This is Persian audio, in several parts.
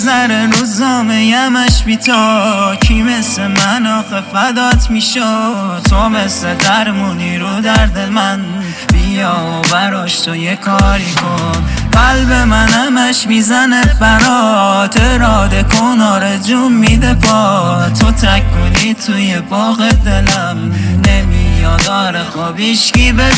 میگذره روزامه یمش بی تا کی مثل من آخه فدات میشد تو مثل درمونی رو درد من بیا و براش تو یه کاری کن قلب من همش میزنه برات اراده کن آرزوم میده پا تو تکونی توی باغ دلم نمیاد آره خوابیشکی به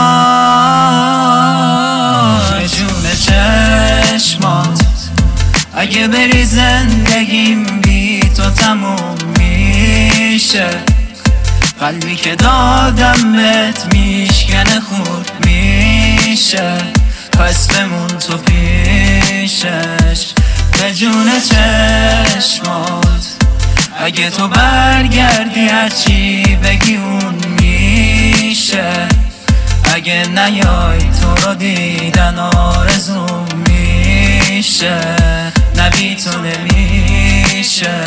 جای جون چشمات اگه بری زندگیم بی تو تموم میشه قلبی که دادم بهت میشکنه خورد میشه پس بمون تو پیشش به جون چشمات اگه تو برگردی هرچی بگی اون میشه اگه نیای تو رو دیدن آرزوم میشه نبی تو نمیشه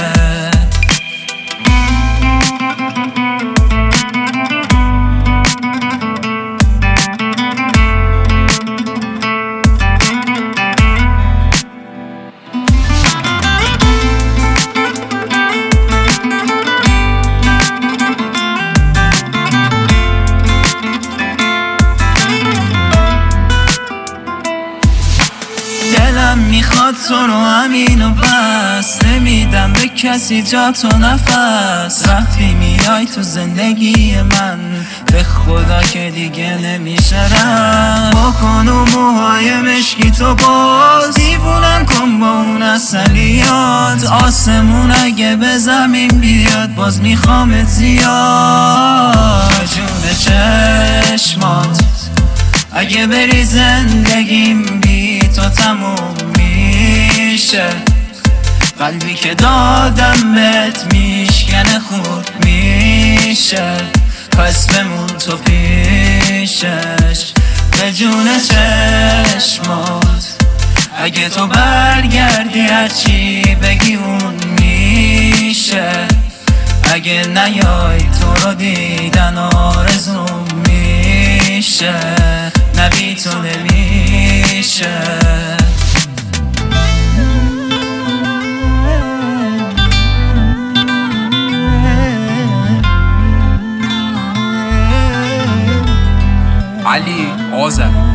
دلم میخواد تو رو همین و بس نمیدم به کسی جا تو نفس وقتی میای تو زندگی من به خدا که دیگه نمیشه رفت بکن و موهای مشکی تو باز دیوونم کن با اون اصلیات آسمون اگه به زمین بیاد باز میخوامت زیاد جون چشمات اگه بری زندگیم بی تو تموم میشه قلبی که دادم بهت میشکنه خورد میشه پس بمون تو پیشش به جون چشمات اگه تو برگردی هرچی بگی اون میشه اگه نیای تو رو دیدن آرزوم میشه نبی تو نمیشه علی آذر